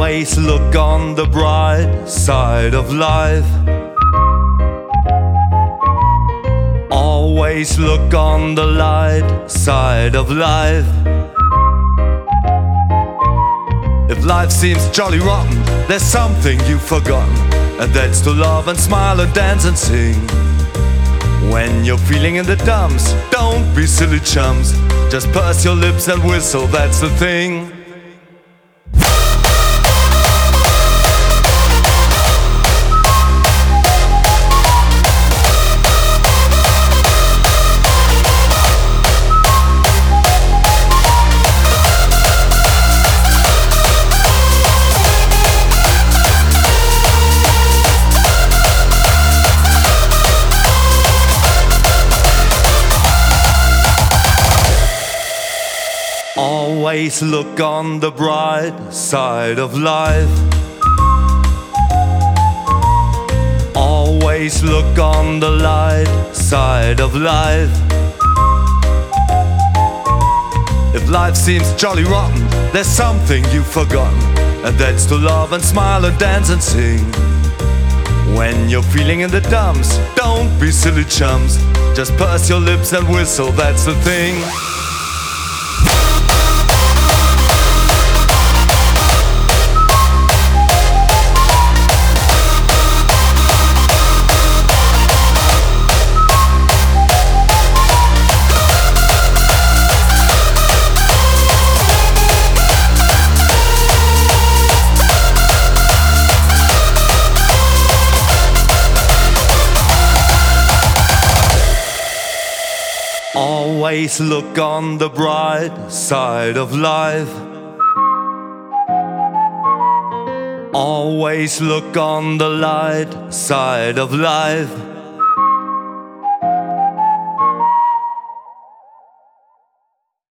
Always look on the bright side of life. Always look on the light side of life. If life seems jolly rotten, there's something you've forgotten, and that's to love and smile and dance and sing. When you're feeling in the dumps, don't be silly chums. Just purse your lips and whistle, that's the thing. Always look on the bright side of life. Always look on the light side of life. If life seems jolly rotten, there's something you've forgotten, and that's to love and smile and dance and sing. When you're feeling in the dumps, don't be silly chums. Just purse your lips and whistle, that's the thing. Always look on the bright side of life. Always look on the light side of life.